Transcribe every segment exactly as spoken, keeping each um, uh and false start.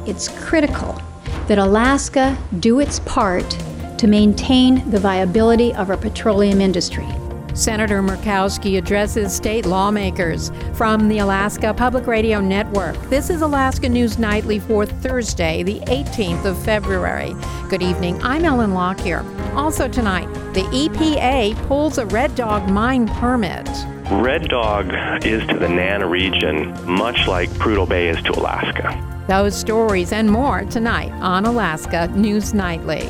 it's critical that Alaska do its part to maintain the viability of our petroleum industry. Senator Murkowski addresses state lawmakers from the Alaska Public Radio Network. This is Alaska News Nightly for Thursday, the eighteenth of February. Good evening, I'm Ellen Lockyer. Also tonight, the E P A pulls a Red Dog mine permit. Red Dog is to the NANA region much like Prudhoe Bay is to Alaska. Those stories and more tonight on Alaska News Nightly.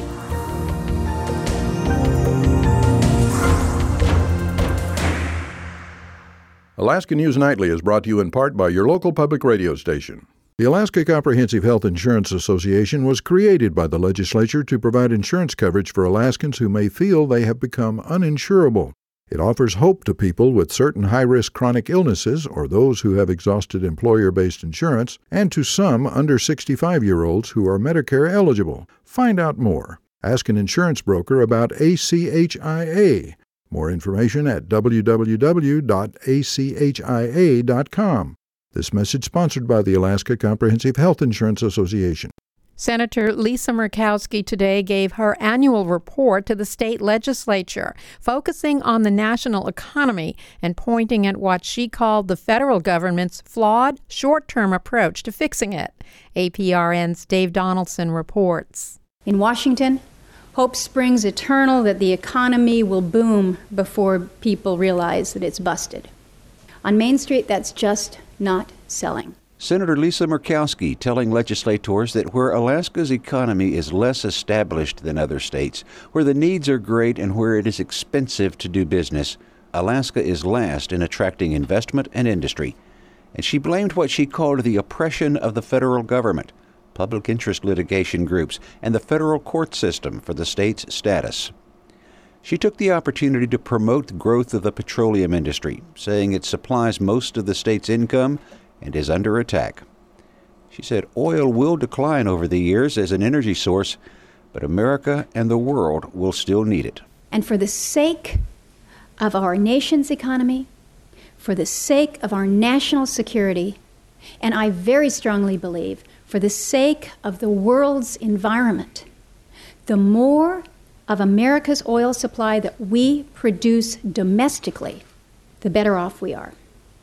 Alaska News Nightly is brought to you in part by your local public radio station. The Alaska Comprehensive Health Insurance Association was created by the legislature to provide insurance coverage for Alaskans who may feel they have become uninsurable. It offers hope to people with certain high-risk chronic illnesses or those who have exhausted employer-based insurance, and to some under sixty-five-year-olds who are Medicare eligible. Find out more. Ask an insurance broker about A C H I A. More information at w w w dot a c h i a dot com. This message sponsored by the Alaska Comprehensive Health Insurance Association. Senator Lisa Murkowski today gave her annual report to the state legislature, focusing on the national economy and pointing at what she called the federal government's flawed short-term approach to fixing it. A P R N's Dave Donaldson reports. In Washington, hope springs eternal that the economy will boom before people realize that it's busted. On Main Street, that's just not selling. Senator Lisa Murkowski telling legislators that where Alaska's economy is less established than other states, where the needs are great and where it is expensive to do business, Alaska is last in attracting investment and industry. And she blamed what she called the oppression of the federal government, public interest litigation groups, and the federal court system for the state's status. She took the opportunity to promote the growth of the petroleum industry, saying it supplies most of the state's income and is under attack. She said oil will decline over the years as an energy source, but America and the world will still need it. And for the sake of our nation's economy, for the sake of our national security, and I very strongly believe for the sake of the world's environment, the more of America's oil supply that we produce domestically, the better off we are.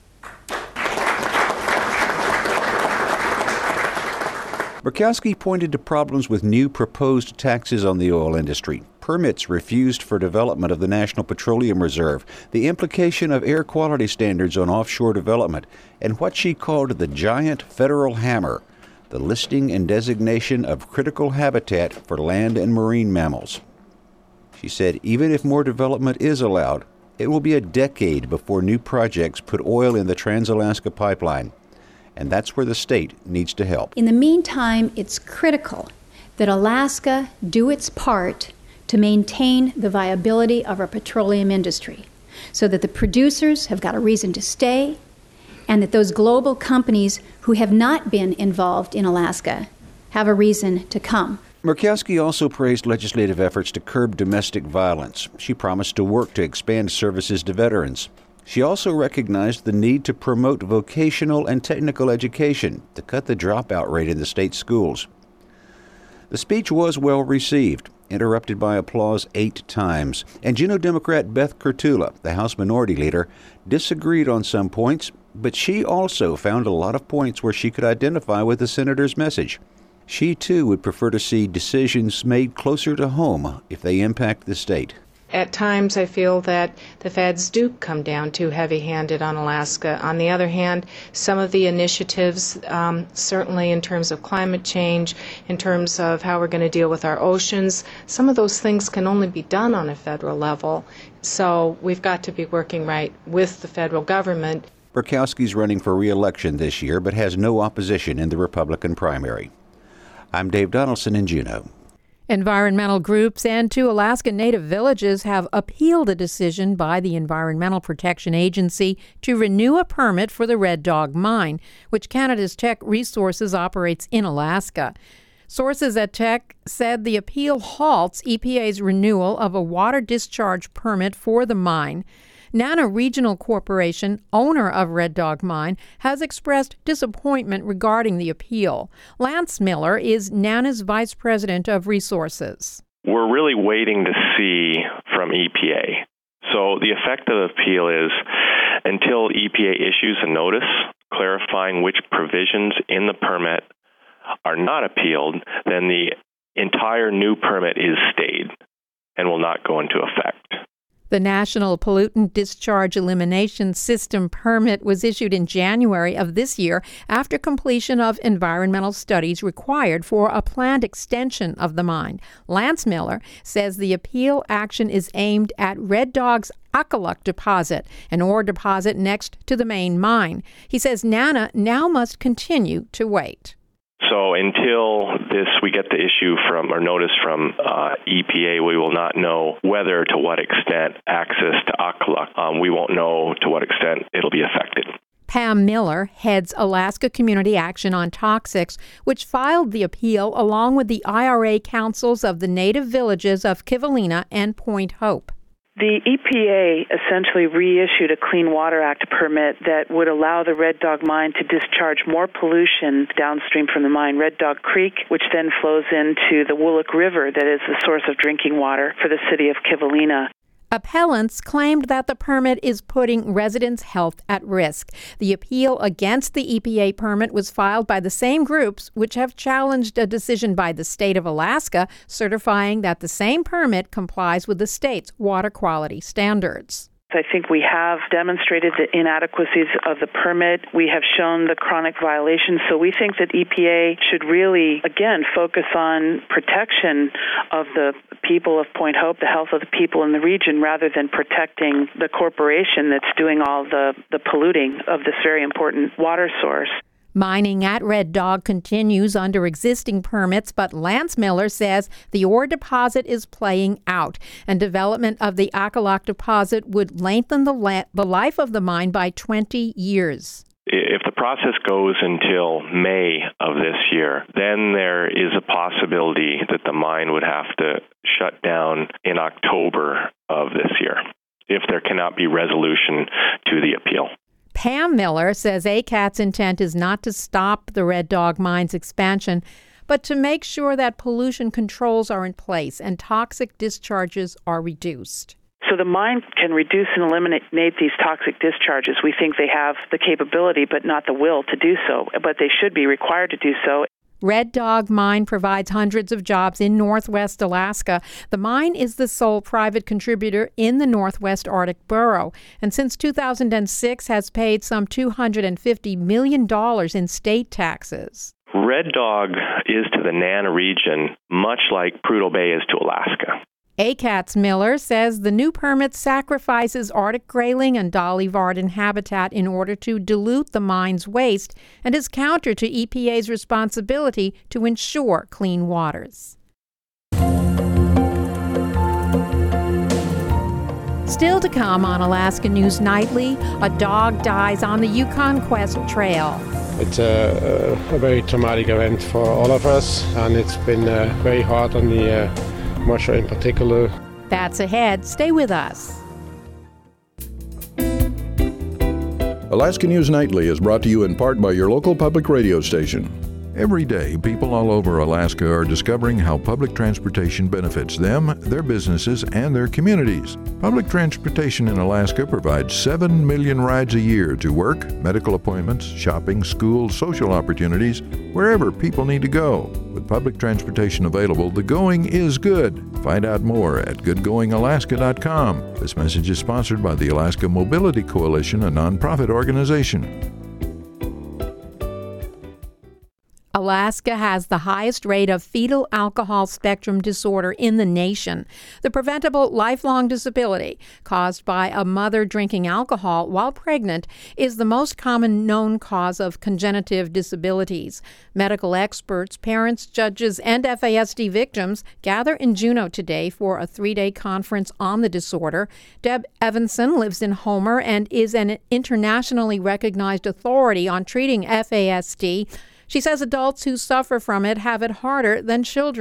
Murkowski pointed to problems with new proposed taxes on the oil industry, permits refused for development of the National Petroleum Reserve, the implication of air quality standards on offshore development, and what she called the giant federal hammer, the listing and designation of critical habitat for land and marine mammals. She said even if more development is allowed, it will be a decade before new projects put oil in the Trans-Alaska Pipeline. And that's where the state needs to help. In the meantime, it's critical that Alaska do its part to maintain the viability of our petroleum industry so that the producers have got a reason to stay and that those global companies who have not been involved in Alaska have a reason to come. Murkowski also praised legislative efforts to curb domestic violence. She promised to work to expand services to veterans. She also recognized the need to promote vocational and technical education to cut the dropout rate in the state schools. The speech was well received, interrupted by applause eight times, and Juneau Democrat Beth Kurtula, the House Minority Leader, disagreed on some points, but she also found a lot of points where she could identify with the senator's message. She, too, would prefer to see decisions made closer to home if they impact the state. At times, I feel that the feds do come down too heavy-handed on Alaska. On the other hand, some of the initiatives, um, certainly in terms of climate change, in terms of how we're going to deal with our oceans, some of those things can only be done on a federal level. So we've got to be working right with the federal government. Murkowski's running for re-election this year, but has no opposition in the Republican primary. I'm Dave Donaldson in Juneau. Environmental groups and two Alaska Native villages have appealed a decision by the Environmental Protection Agency to renew a permit for the Red Dog mine, which Canada's Teck Resources operates in Alaska. Sources at Teck said the appeal halts E P A's renewal of a water discharge permit for the mine. Nana Regional Corporation, owner of Red Dog Mine, has expressed disappointment regarding the appeal. Lance Miller is Nana's Vice President of Resources. We're really waiting to see from E P A. So the effect of the appeal is until E P A issues a notice clarifying which provisions in the permit are not appealed, then the entire new permit is stayed and will not go into effect. The National Pollutant Discharge Elimination System permit was issued in January of this year after completion of environmental studies required for a planned extension of the mine. Lance Miller says the appeal action is aimed at Red Dog's Accoluck deposit, an ore deposit next to the main mine. He says Nana now must continue to wait. So until this, we get the issue from or notice from uh, E P A, we will not know whether, to what extent, access to Accoluck. Um, we won't know to what extent it'll be affected. Pam Miller heads Alaska Community Action on Toxics, which filed the appeal along with the I R A councils of the native villages of Kivalina and Point Hope. The E P A essentially reissued a Clean Water Act permit that would allow the Red Dog mine to discharge more pollution downstream from the mine, Red Dog Creek, which then flows into the Woolek River that is the source of drinking water for the city of Kivalina. Appellants claimed that the permit is putting residents' health at risk. The appeal against the E P A permit was filed by the same groups which have challenged a decision by the state of Alaska certifying that the same permit complies with the state's water quality standards. I think we have demonstrated the inadequacies of the permit. We have shown the chronic violations. So we think that E P A should really, again, focus on protection of the people of Point Hope, the health of the people in the region, rather than protecting the corporation that's doing all the, the polluting of this very important water source. Mining at Red Dog continues under existing permits, but Lance Miller says the ore deposit is playing out, and development of the Accoluck deposit would lengthen the, la- the life of the mine by twenty years. If the process goes until May of this year, then there is a possibility that the mine would have to shut down in October of this year, if there cannot be resolution to the appeal. Pam Miller says A C A T's intent is not to stop the Red Dog mine's expansion, but to make sure that pollution controls are in place and toxic discharges are reduced. So the mine can reduce and eliminate these toxic discharges. We think they have the capability but not the will to do so, but they should be required to do so. Red Dog Mine provides hundreds of jobs in northwest Alaska. The mine is the sole private contributor in the Northwest Arctic Borough, and since two thousand six has paid some two hundred fifty million dollars in state taxes. Red Dog is to the Nana region much like Prudhoe Bay is to Alaska. A C A T's Miller says the new permit sacrifices Arctic grayling and Dolly Varden habitat in order to dilute the mine's waste and is counter to E P A's responsibility to ensure clean waters. Still to come on Alaska News Nightly, a dog dies on the Yukon Quest Trail. It's a, a very traumatic event for all of us, and it's been uh, very hard on the uh, Musha in particular. That's ahead. Stay with us. Alaska News Nightly is brought to you in part by your local public radio station. Every day, people all over Alaska are discovering how public transportation benefits them, their businesses, and their communities. Public transportation in Alaska provides seven million rides a year to work, medical appointments, shopping, school, social opportunities, wherever people need to go. With public transportation available, the going is good. Find out more at good going alaska dot com. This message is sponsored by the Alaska Mobility Coalition, a nonprofit organization. Alaska has the highest rate of fetal alcohol spectrum disorder in the nation. The preventable lifelong disability caused by a mother drinking alcohol while pregnant is the most common known cause of congenital disabilities. Medical experts, parents, judges, and F A S D victims gather in Juneau today for a three-day conference on the disorder. Deb Evanson lives in Homer and is an internationally recognized authority on treating F A S D. She says adults who suffer from it have it harder than children.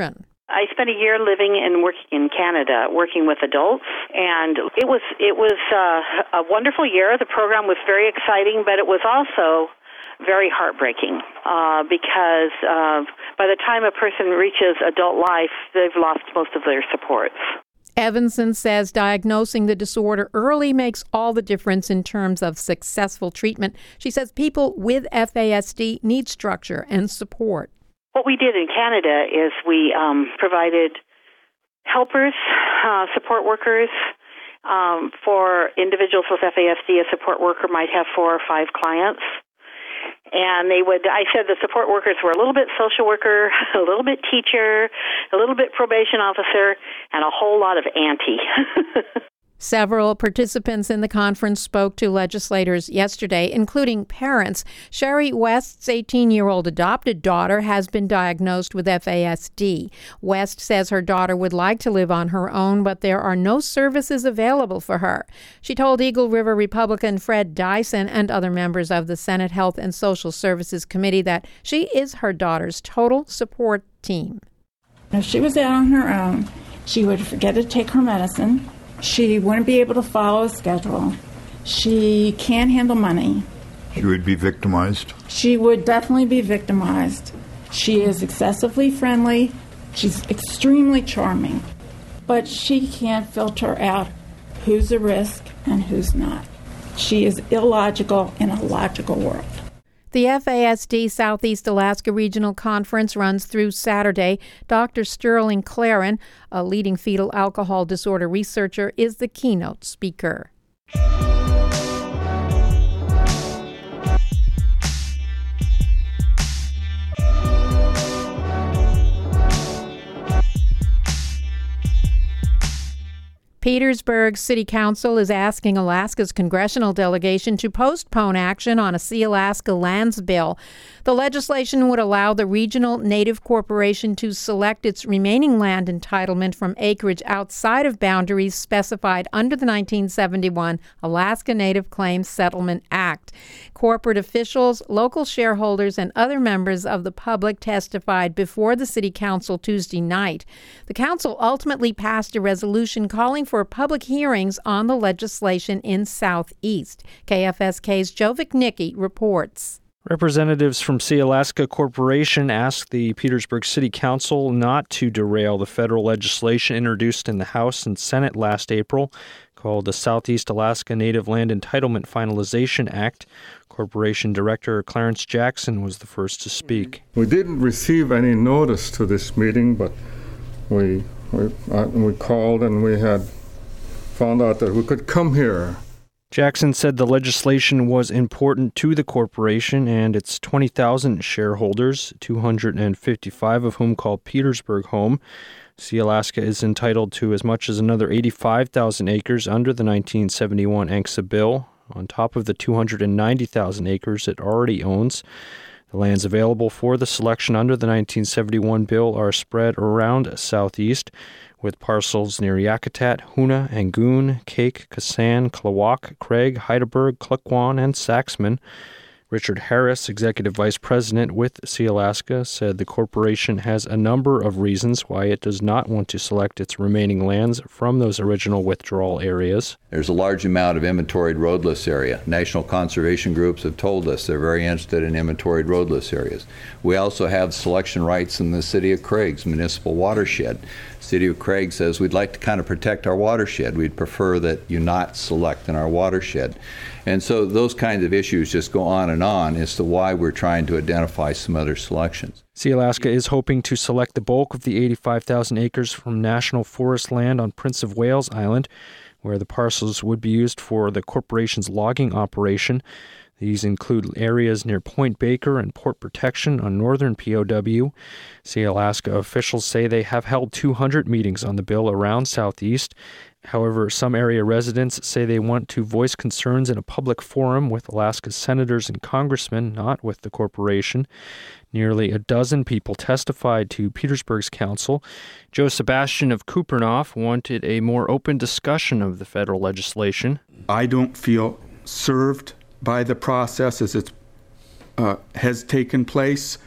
I spent a year living and working in Canada, working with adults, and it was it was uh, a wonderful year. The program was very exciting, but it was also very heartbreaking uh, because uh, by the time a person reaches adult life, they've lost most of their supports. Evanson says diagnosing the disorder early makes all the difference in terms of successful treatment. She says people with F A S D need structure and support. What we did in Canada is we um, provided helpers, uh, support workers. Um, for individuals with F A S D, a support worker might have four or five clients. And they would, I said the support workers were a little bit social worker, a little bit teacher, a little bit probation officer, and a whole lot of auntie. Several participants in the conference spoke to legislators yesterday, including parents. Sherry West's eighteen-year-old adopted daughter has been diagnosed with F A S D. West says her daughter would like to live on her own, but there are no services available for her. She told Eagle River Republican Fred Dyson and other members of the Senate Health and Social Services Committee that she is her daughter's total support team. If she was out on her own, she would forget to take her medicine. She wouldn't be able to follow a schedule. She can't handle money. She would be victimized. She would definitely be victimized. She is excessively friendly. She's extremely charming. But she can't filter out who's a risk and who's not. She is illogical in a logical world. The F A S D Southeast Alaska Regional Conference runs through Saturday. Doctor Sterling Claren, a leading fetal alcohol disorder researcher, is the keynote speaker. Petersburg City Council is asking Alaska's congressional delegation to postpone action on a Sealaska lands bill. The legislation would allow the Regional Native Corporation to select its remaining land entitlement from acreage outside of boundaries specified under the nineteen seventy-one Alaska Native Claims Settlement Act. Corporate officials, local shareholders, and other members of the public testified before the City Council Tuesday night. The council ultimately passed a resolution calling for public hearings on the legislation in Southeast. K F S K's Joe Vicnicki reports. Representatives from Sealaska Corporation asked the Petersburg City Council not to derail the federal legislation introduced in the House and Senate last April, called the Southeast Alaska Native Land Entitlement Finalization Act. Corporation Director Clarence Jackson was the first to speak. We didn't receive any notice to this meeting, but we we, uh, we called and we had found out that we could come here. Jackson said the legislation was important to the corporation and its twenty thousand shareholders, two hundred fifty-five of whom call Petersburg home. Sealaska is entitled to as much as another eighty-five thousand acres under the nineteen seventy-one A N C S A bill, on top of the two hundred ninety thousand acres it already owns. The lands available for the selection under the nineteen seventy-one bill are spread around Southeast, with parcels near Yakutat, Hoonah, Angoon, Cake, Kasan, Klawak, Craig, Heidelberg, Klukwan, and Saxman. Richard Harris, Executive Vice President with Sealaska, said the corporation has a number of reasons why it does not want to select its remaining lands from those original withdrawal areas. There's a large amount of inventoried roadless area. National conservation groups have told us they're very interested in inventoried roadless areas. We also have selection rights in the City of Craig's municipal watershed. City of Craig says we'd like to kind of protect our watershed. We'd prefer that you not select in our watershed. And so those kinds of issues just go on and on as to why we're trying to identify some other selections. Sealaska is hoping to select the bulk of the eighty-five thousand acres from national forest land on Prince of Wales Island, where the parcels would be used for the corporation's logging operation. These include areas near Point Baker and Port Protection on northern P O W. Sealaska officials say they have held two hundred meetings on the bill around Southeast. However, some area residents say they want to voice concerns in a public forum with Alaska's senators and congressmen, not with the corporation. Nearly a dozen people testified to Petersburg's council. Joe Sebastian of Kupernoff wanted a more open discussion of the federal legislation. I don't feel served by the process as it uh, has taken place,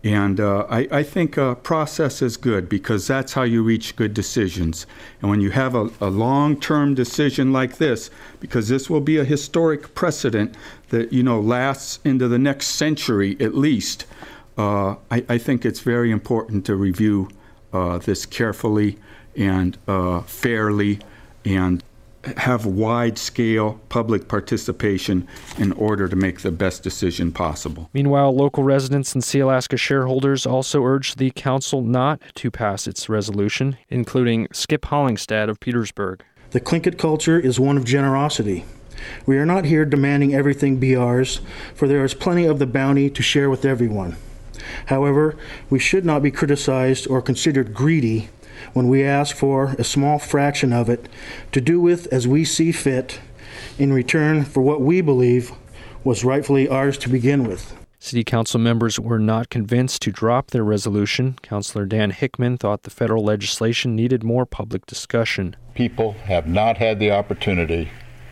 And uh, I, I think uh, process is good because that's how you reach good decisions. And when you have a, a long-term decision like this, because this will be a historic precedent that, you know, lasts into the next century at least, uh, I, I think it's very important to review uh, this carefully and uh, fairly and have wide-scale public participation in order to make the best decision possible. Meanwhile, local residents and Sealaska shareholders also urged the council not to pass its resolution, including Skip Hollingstad of Petersburg. The Tlingit culture is one of generosity. We are not here demanding everything be ours, for there is plenty of the bounty to share with everyone. However, we should not be criticized or considered greedy when we ask for a small fraction of it to do with as we see fit in return for what we believe was rightfully ours to begin with. City Council members were not convinced to drop their resolution. Councilor Dan Hickman thought the federal legislation needed more public discussion. People have not had the opportunity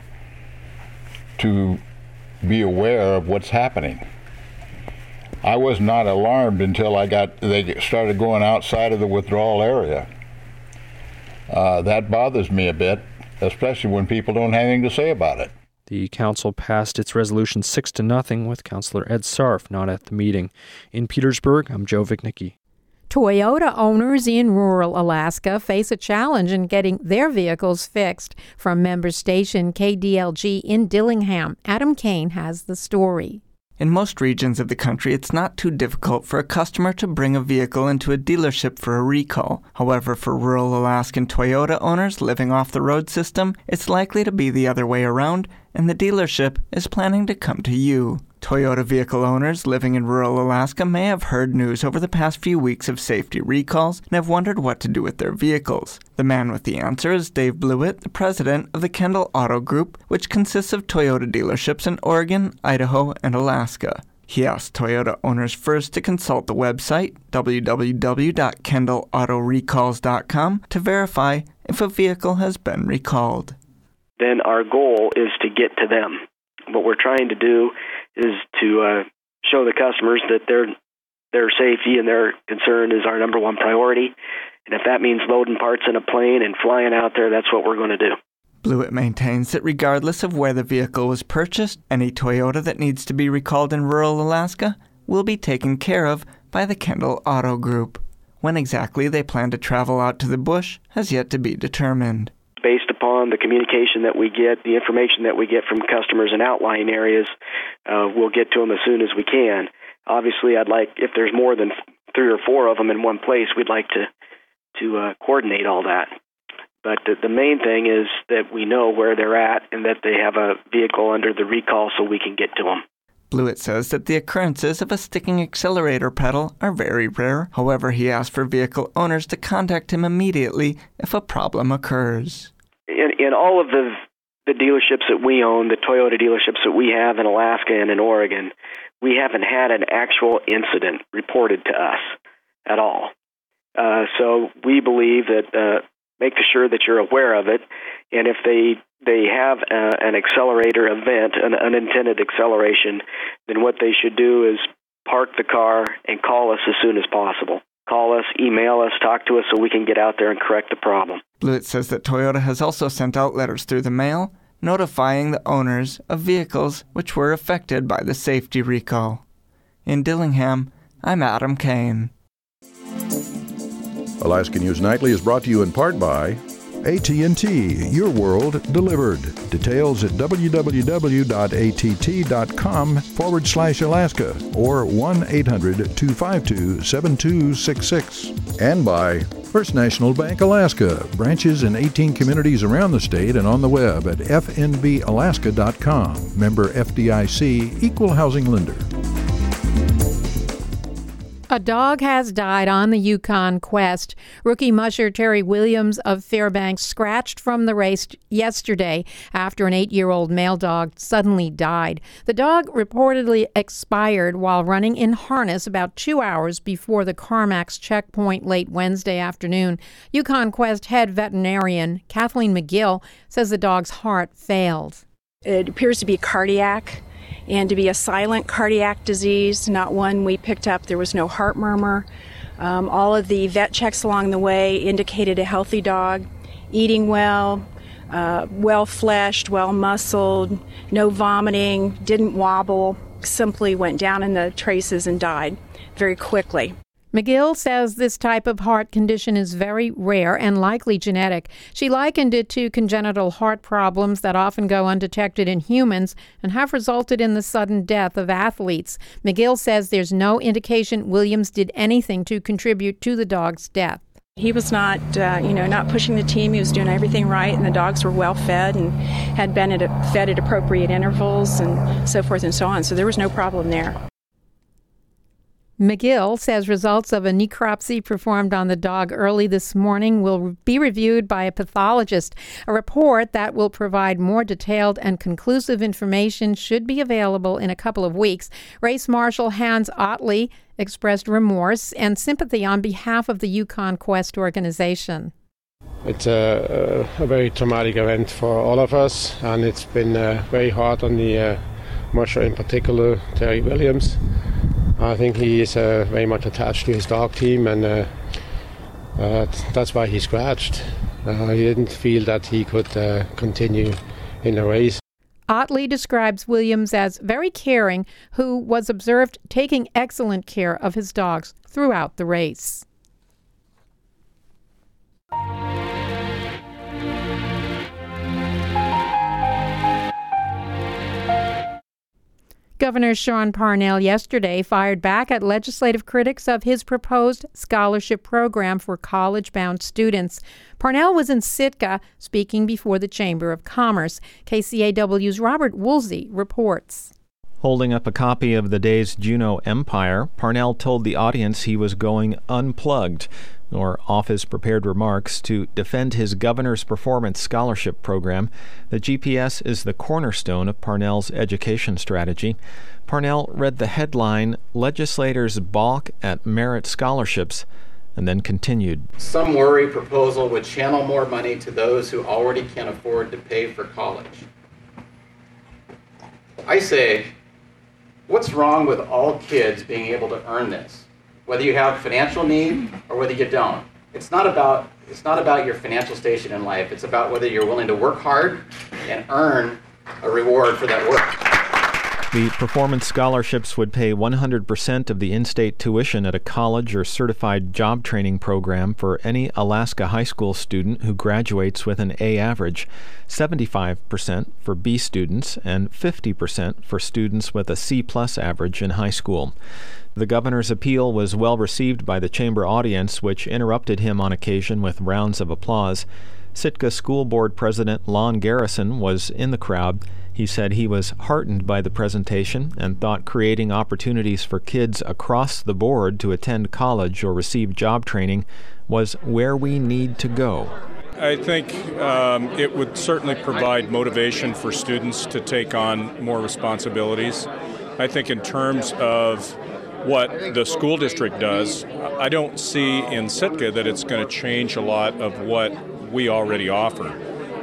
to be aware of what's happening. I was not alarmed until I got they started going outside of the withdrawal area. Uh, that bothers me a bit, especially when people don't have anything to say about it. The council passed its resolution six to nothing with Councilor Ed Sarf not at the meeting. In Petersburg, I'm Joe Vicnicki. Toyota owners in rural Alaska face a challenge in getting their vehicles fixed. From member station K D L G in Dillingham, Adam Kane has the story. In most regions of the country, it's not too difficult for a customer to bring a vehicle into a dealership for a recall. However, for rural Alaskan Toyota owners living off the road system, it's likely to be the other way around, and the dealership is planning to come to you. Toyota vehicle owners living in rural Alaska may have heard news over the past few weeks of safety recalls and have wondered what to do with their vehicles. The man with the answer is Dave Blewett, the president of the Kendall Auto Group, which consists of Toyota dealerships in Oregon, Idaho, and Alaska. He asked Toyota owners first to consult the website, w w w dot kendall auto recalls dot com, to verify if a vehicle has been recalled. Then our goal is to get to them. What we're trying to do is to uh, show the customers that their their safety and their concern is our number one priority. And if that means loading parts in a plane and flying out there, that's what we're going to do. Blewett maintains that regardless of where the vehicle was purchased, any Toyota that needs to be recalled in rural Alaska will be taken care of by the Kendall Auto Group. When exactly they plan to travel out to the bush has yet to be determined. Based upon the communication that we get, the information that we get from customers in outlying areas, uh, we'll get to them as soon as we can. Obviously, I'd like, if there's more than three or four of them in one place, we'd like to to uh, coordinate all that. But the, the main thing is that we know where they're at and that they have a vehicle under the recall so we can get to them. Blewett says that the occurrences of a sticking accelerator pedal are very rare. However, he asked for vehicle owners to contact him immediately if a problem occurs. In, in all of the the dealerships that we own, the Toyota dealerships that we have in Alaska and in Oregon, we haven't had an actual incident reported to us at all. Uh, so we believe that uh, make sure that you're aware of it, and if they they have a, an accelerator event, an unintended acceleration, then what they should do is park the car and call us as soon as possible. Call us, email us, talk to us so we can get out there and correct the problem. Blewett says that Toyota has also sent out letters through the mail notifying the owners of vehicles which were affected by the safety recall. In Dillingham, I'm Adam Kane. Alaska News Nightly is brought to you in part by A T and T, your world delivered. Details at www.att.com forward slash Alaska or one eight hundred two five two seven two six six. And by First National Bank Alaska, branches in eighteen communities around the state and on the web at f n b alaska dot com. Member F D I C, Equal Housing Lender. A dog has died on the Yukon Quest. Rookie musher Terry Williams of Fairbanks scratched from the race yesterday after an eight-year-old male dog suddenly died. The dog reportedly expired while running in harness about two hours before the Carmax checkpoint late Wednesday afternoon. Yukon Quest head veterinarian Kathleen McGill says the dog's heart failed. It appears to be cardiac, and to be a silent cardiac disease, not one we picked up. There was no heart murmur. Um, all of the vet checks along the way indicated a healthy dog, eating well, uh, well-fleshed, well-muscled, no vomiting, didn't wobble, simply went down in the traces and died very quickly. McGill says this type of heart condition is very rare and likely genetic. She likened it to congenital heart problems that often go undetected in humans and have resulted in the sudden death of athletes. McGill says there's no indication Williams did anything to contribute to the dog's death. He was not, uh, you know, not pushing the team. He was doing everything right, and the dogs were well fed and had been at a, fed at appropriate intervals and so forth and so on. So there was no problem there. McGill says results of a necropsy performed on the dog early this morning will be reviewed by a pathologist. A report that will provide more detailed and conclusive information should be available in a couple of weeks. Race Marshal Hans Otley expressed remorse and sympathy on behalf of the Yukon Quest organization. It's a, a very traumatic event for all of us, and it's been uh, very hard on the uh, musher, in particular, Terry Williams. I think he is uh, very much attached to his dog team, and uh, uh, that's why he scratched. Uh, he didn't feel that he could uh, continue in the race. Otley describes Williams as very caring, who was observed taking excellent care of his dogs throughout the race. Governor Sean Parnell yesterday fired back at legislative critics of his proposed scholarship program for college-bound students. Parnell was in Sitka speaking before the Chamber of Commerce. K C A W's Robert Woolsey reports. Holding up a copy of the day's Juneau Empire, Parnell told the audience he was going unplugged, or off his prepared remarks, to defend his governor's performance scholarship program. The G P S is the cornerstone of Parnell's education strategy. Parnell read the headline, "Legislators Balk at Merit Scholarships," and then continued. Some worry proposal would channel more money to those who already can afford to pay for college. I say, what's wrong with all kids being able to earn this? Whether you have financial need or whether you don't. It's not about it's not about your financial station in life. It's about whether you're willing to work hard and earn a reward for that work. The performance scholarships would pay one hundred percent of the in-state tuition at a college or certified job training program for any Alaska high school student who graduates with an A average, seventy-five percent for B students, and fifty percent for students with a C plus average in high school. The governor's appeal was well received by the chamber audience, which interrupted him on occasion with rounds of applause. Sitka School Board President Lon Garrison was in the crowd. He said he was heartened by the presentation and thought creating opportunities for kids across the board to attend college or receive job training was where we need to go. I think um, it would certainly provide motivation for students to take on more responsibilities. I think in terms of what the school district does, I don't see in Sitka that it's going to change a lot of what we already offer.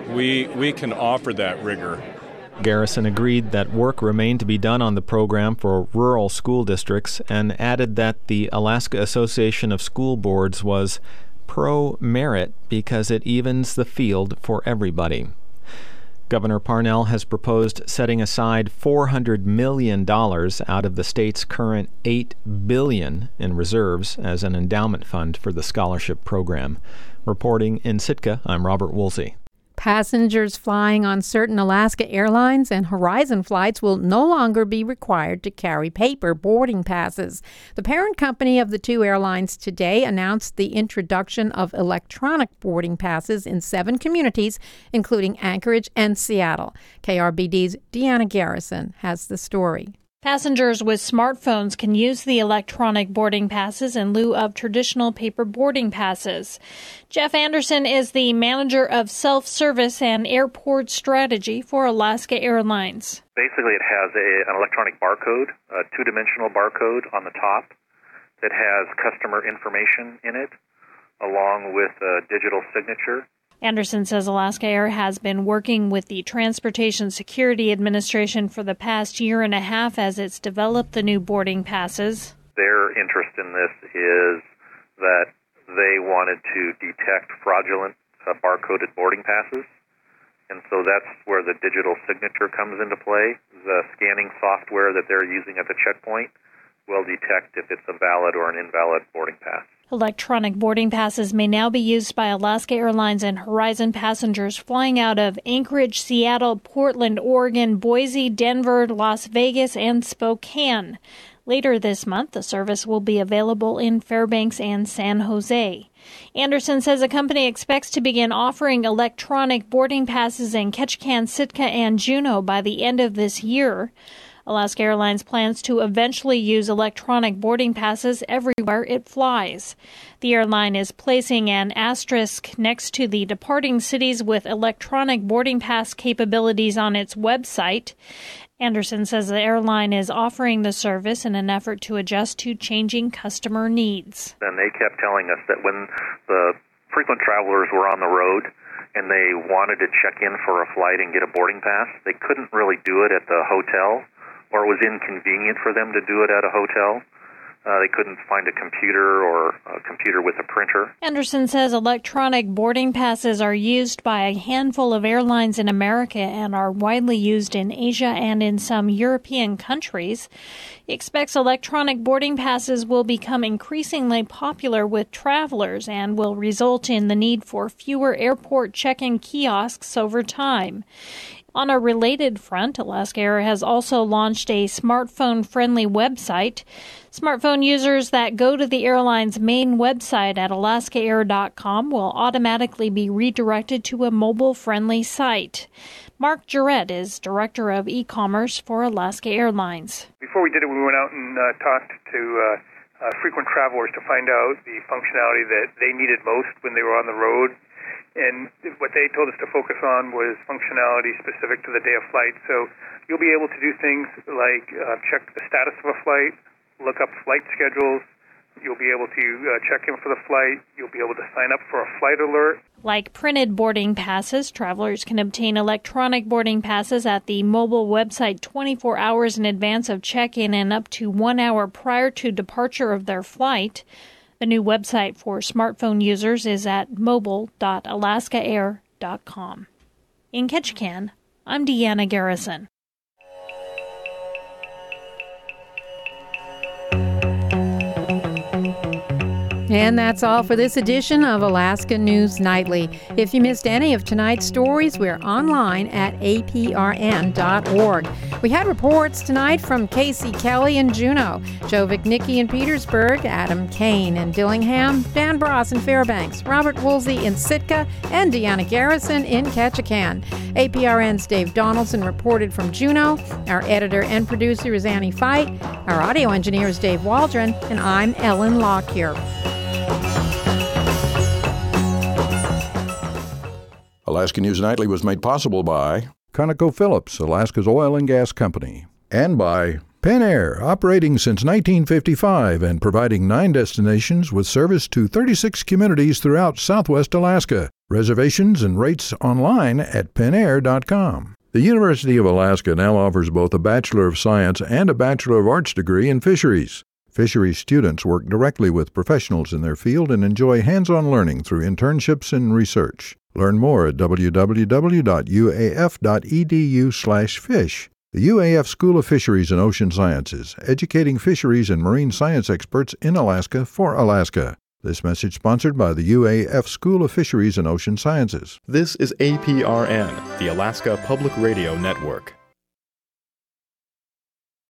We we can offer that rigor. Garrison agreed that work remained to be done on the program for rural school districts and added that the Alaska Association of School Boards was pro-merit because it evens the field for everybody. Governor Parnell has proposed setting aside four hundred million dollars out of the state's current eight billion dollars in reserves as an endowment fund for the scholarship program. Reporting in Sitka, I'm Robert Woolsey. Passengers flying on certain Alaska Airlines and Horizon flights will no longer be required to carry paper boarding passes. The parent company of the two airlines today announced the introduction of electronic boarding passes in seven communities, including Anchorage and Seattle. K R B D's Deanna Garrison has the story. Passengers with smartphones can use the electronic boarding passes in lieu of traditional paper boarding passes. Jeff Anderson is the manager of self-service and airport strategy for Alaska Airlines. Basically, it has a, an electronic barcode, a two-dimensional barcode on the top that has customer information in it, along with a digital signature. Anderson says Alaska Air has been working with the Transportation Security Administration for the past year and a half as it's developed the new boarding passes. Their interest in this is that they wanted to detect fraudulent uh, barcoded boarding passes, and so that's where the digital signature comes into play. The scanning software that they're using at the checkpoint will detect if it's a valid or an invalid boarding pass. Electronic boarding passes may now be used by Alaska Airlines and Horizon passengers flying out of Anchorage, Seattle, Portland, Oregon, Boise, Denver, Las Vegas, and Spokane. Later this month, the service will be available in Fairbanks and San Jose. Anderson says the company expects to begin offering electronic boarding passes in Ketchikan, Sitka, and Juneau by the end of this year. Alaska Airlines plans to eventually use electronic boarding passes everywhere it flies. The airline is placing an asterisk next to the departing cities with electronic boarding pass capabilities on its website. Anderson says the airline is offering the service in an effort to adjust to changing customer needs. And they kept telling us that when the frequent travelers were on the road and they wanted to check in for a flight and get a boarding pass, they couldn't really do it at the hotel, or it was inconvenient for them to do it at a hotel. Uh, they couldn't find a computer or a computer with a printer. Anderson says electronic boarding passes are used by a handful of airlines in America and are widely used in Asia and in some European countries. He expects electronic boarding passes will become increasingly popular with travelers and will result in the need for fewer airport check-in kiosks over time. On a related front, Alaska Air has also launched a smartphone-friendly website. Smartphone users that go to the airline's main website at alaska air dot com will automatically be redirected to a mobile-friendly site. Mark Jarrett is Director of E-commerce for Alaska Airlines. Before we did it, we went out and uh, talked to uh, uh, frequent travelers to find out the functionality that they needed most when they were on the road. And what they told us to focus on was functionality specific to the day of flight. So you'll be able to do things like uh, check the status of a flight, look up flight schedules. You'll be able to uh, check in for the flight. You'll be able to sign up for a flight alert. Like printed boarding passes, travelers can obtain electronic boarding passes at the mobile website twenty-four hours in advance of check-in and up to one hour prior to departure of their flight. The new website for smartphone users is at mobile dot alaska air dot com. In Ketchikan, I'm Deanna Garrison. And that's all for this edition of Alaska News Nightly. If you missed any of tonight's stories, we're online at a p r n dot org. We had reports tonight from Casey Kelly in Juneau, Joe Vicnicki in Petersburg, Adam Kane in Dillingham, Dan Bross in Fairbanks, Robert Woolsey in Sitka, and Deanna Garrison in Ketchikan. A P R N's Dave Donaldson reported from Juneau. Our editor and producer is Annie Fight. Our audio engineer is Dave Waldron, and I'm Ellen Lockyer. Alaska News Nightly was made possible by ConocoPhillips, Alaska's oil and gas company, and by Penair, operating since nineteen fifty-five and providing nine destinations with service to thirty-six communities throughout southwest Alaska. Reservations and rates online at penair dot com. The University of Alaska now offers both a Bachelor of Science and a Bachelor of Arts degree in fisheries. Fisheries students work directly with professionals in their field and enjoy hands-on learning through internships and research. Learn more at w w w dot u a f dot e d u slash fish. The U A F School of Fisheries and Ocean Sciences, educating fisheries and marine science experts in Alaska for Alaska. This message sponsored by the U A F School of Fisheries and Ocean Sciences. This is A P R N, the Alaska Public Radio Network.